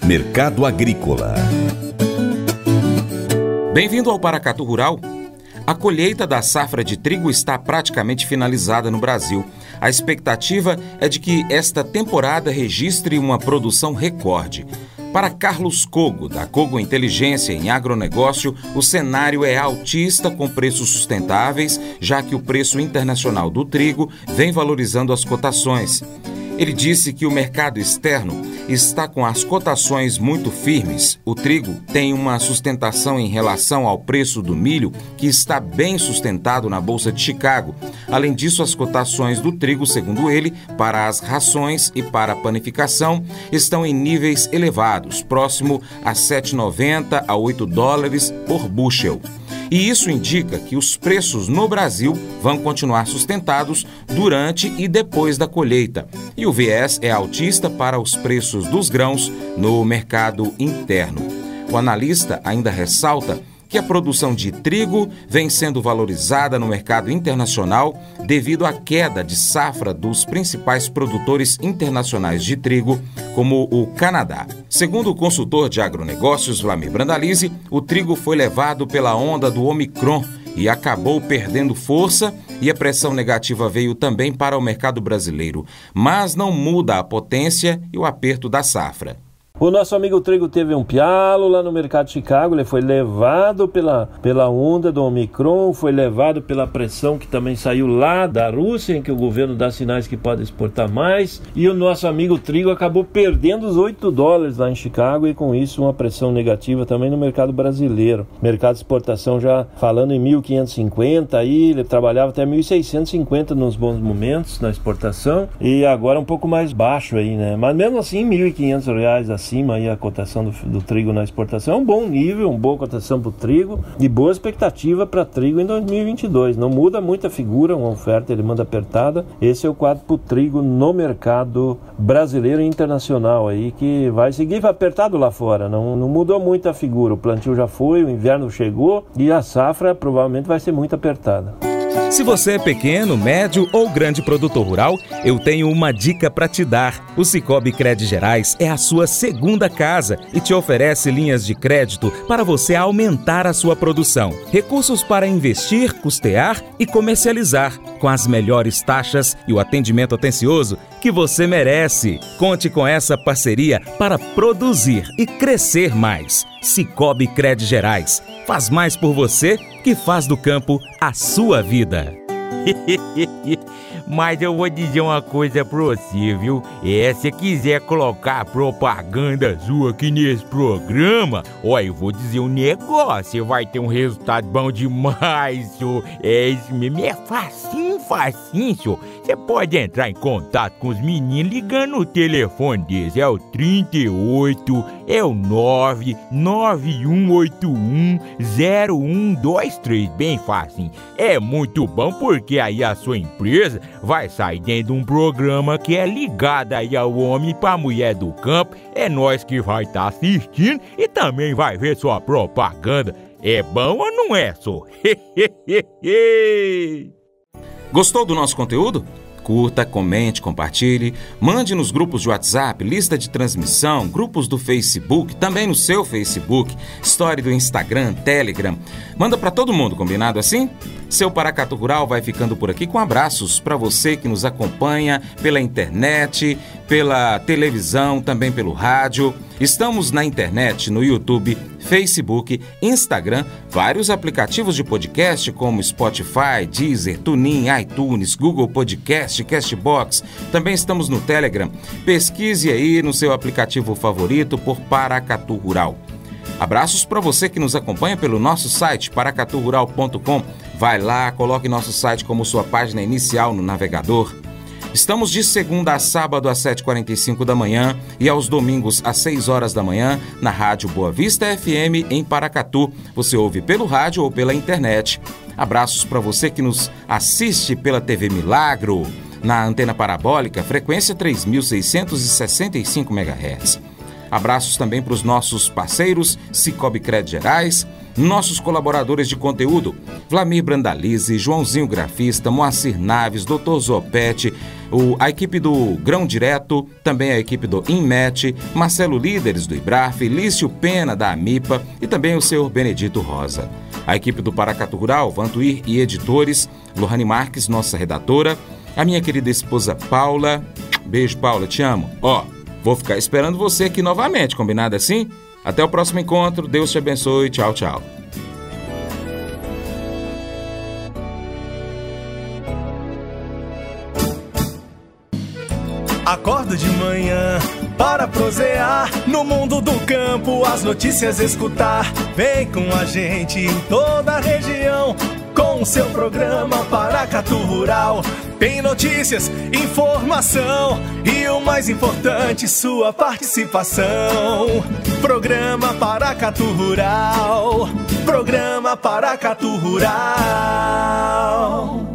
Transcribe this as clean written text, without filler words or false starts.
Mercado Agrícola. Bem-vindo ao Paracatu Rural. A colheita da safra de trigo está praticamente finalizada no Brasil. A expectativa é de que esta temporada registre uma produção recorde. Para Carlos Cogo, da Cogo Inteligência em Agronegócio, o cenário é altista com preços sustentáveis, já que o preço internacional do trigo vem valorizando as cotações. Ele disse que o mercado externo está com as cotações muito firmes. O trigo tem uma sustentação em relação ao preço do milho, que está bem sustentado na Bolsa de Chicago. Além disso, as cotações do trigo, segundo ele, para as rações e para a panificação, estão em níveis elevados, próximo a $7,90 a $8 por bushel. E isso indica que os preços no Brasil vão continuar sustentados durante e depois da colheita. E o viés é altista para os preços dos grãos no mercado interno. O analista ainda ressalta que a produção de trigo vem sendo valorizada no mercado internacional devido à queda de safra dos principais produtores internacionais de trigo, como o Canadá. Segundo o consultor de agronegócios Vlamir Brandalize, o trigo foi levado pela onda do Omicron e acabou perdendo força, e a pressão negativa veio também para o mercado brasileiro, mas não muda a potência e o aperto da safra. O nosso amigo trigo teve um pialo lá no mercado de Chicago, ele foi levado pela onda do Omicron, foi levado pela pressão que também saiu lá da Rússia, em que o governo dá sinais que pode exportar mais, e o nosso amigo trigo acabou perdendo os $8 lá em Chicago, e com isso uma pressão negativa também no mercado brasileiro. Mercado de exportação já falando em 1.550, aí ele trabalhava até 1.650 nos bons momentos na exportação, e agora um pouco mais baixo aí, né? Mas mesmo assim, R$1.500 acima aí a cotação do trigo na exportação. É um bom nível, uma boa cotação para o trigo e boa expectativa para trigo em 2022. Não muda muito a figura, uma oferta ele manda apertada. Esse é o quadro para o trigo no mercado brasileiro e internacional aí, que vai seguir apertado lá fora. Não mudou muito a figura. O plantio já foi, o inverno chegou e a safra provavelmente vai ser muito apertada. Se você é pequeno, médio ou grande produtor rural, eu tenho uma dica para te dar. O Sicoob Crédito Gerais é a sua segunda casa e te oferece linhas de crédito para você aumentar a sua produção. Recursos para investir, custear e comercializar, com as melhores taxas e o atendimento atencioso que você merece. Conte com essa parceria para produzir e crescer mais. Sicoob Crédito Gerais. Faz mais por você que faz do campo a sua vida. Mas eu vou dizer uma coisa pra você, viu? Se quiser colocar propaganda sua aqui nesse programa, eu vou dizer um negócio, você vai ter um resultado bom demais, senhor. Isso mesmo, é facinho, senhor. Você pode entrar em contato com os meninos ligando no telefone deles, é o 38, é o 991810123, bem facinho. É muito bom porque aí a sua empresa vai sair dentro de um programa que é ligado aí ao homem para a mulher do campo. É nós que vai estar assistindo e também vai ver sua propaganda. É bom ou não é, só? Gostou do nosso conteúdo? Curta, comente, compartilhe, mande nos grupos de WhatsApp, lista de transmissão, grupos do Facebook, também no seu Facebook, story do Instagram, Telegram. Manda para todo mundo, combinado assim? Seu Paracatu Rural vai ficando por aqui com abraços para você que nos acompanha pela internet, pela televisão, também pelo rádio. Estamos na internet, no YouTube, Facebook, Instagram, vários aplicativos de podcast como Spotify, Deezer, TuneIn, iTunes, Google Podcast, Castbox. Também estamos no Telegram. Pesquise aí no seu aplicativo favorito por Paracatu Rural. Abraços para você que nos acompanha pelo nosso site paracaturural.com. Vai lá, coloque nosso site como sua página inicial no navegador. Estamos de segunda a sábado às 7h45 da manhã e aos domingos às 6 horas da manhã na Rádio Boa Vista FM em Paracatu. Você ouve pelo rádio ou pela internet. Abraços para você que nos assiste pela TV Milagro, na antena parabólica, frequência 3.665 MHz. Abraços também para os nossos parceiros Sicoob Crédito Gerais, Nossos colaboradores de conteúdo, Vlamir Brandalize, Joãozinho Grafista, Moacir Naves, Dr. Zopete, a equipe do Grão Direto, também a equipe do Inmet, Marcelo Líderes do Ibraf, Lício Pena da Amipa e também o senhor Benedito Rosa. A equipe do Paracatu Rural, Vantuir e editores, Lohane Marques, nossa redatora, a minha querida esposa Paula. Beijo, Paula, te amo. Vou ficar esperando você aqui novamente, combinado assim? Até o próximo encontro, Deus te abençoe, tchau, tchau. Acordo de manhã para prosear no mundo do campo, as notícias escutar. Vem com a gente em toda a região com o seu programa Paracatu Rural. Tem notícias, informação e o mais importante, sua participação. Programa Paracatu Rural. Programa Paracatu Rural.